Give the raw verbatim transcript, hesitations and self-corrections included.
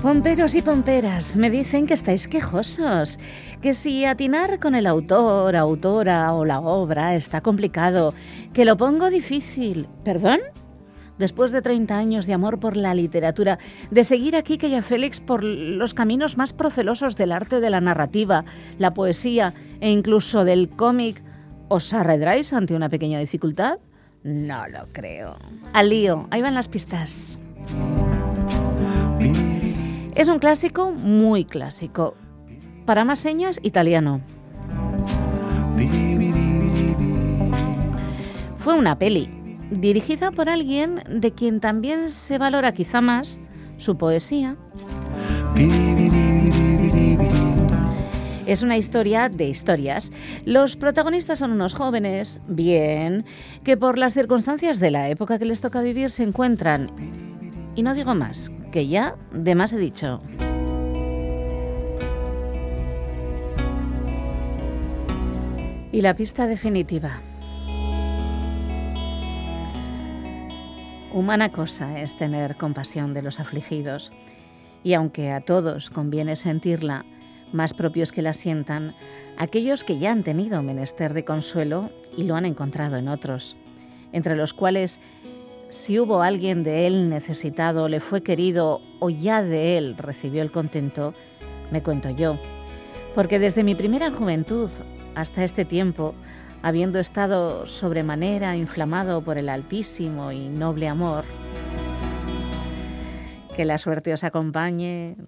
Pomperos y pomperas, me dicen que estáis quejosos, que si atinar con el autor, autora o la obra está complicado, que lo pongo difícil. ¿Perdón? Después de treinta años de amor por la literatura, de seguir a Quique y a Félix por los caminos más procelosos del arte de la narrativa, la poesía e incluso del cómic, ¿os arredráis ante una pequeña dificultad? No lo creo. Al lío, ahí van las pistas. Es un clásico muy clásico. Para más señas, italiano. Fue una peli dirigida por alguien de quien también se valora quizá más su poesía. Es una historia de historias. Los protagonistas son unos jóvenes, bien, que por las circunstancias de la época que les toca vivir se encuentran, y no digo más, que ya de más he dicho. Y la pista definitiva. Humana cosa es tener compasión de los afligidos, y aunque a todos conviene sentirla, más propios que la sientan aquellos que ya han tenido menester de consuelo y lo han encontrado en otros, entre los cuales, si hubo alguien de él necesitado, le fue querido o ya de él recibió el contento, me cuento yo, porque desde mi primera juventud hasta este tiempo, habiendo estado sobremanera inflamado por el altísimo y noble amor, que la suerte os acompañe,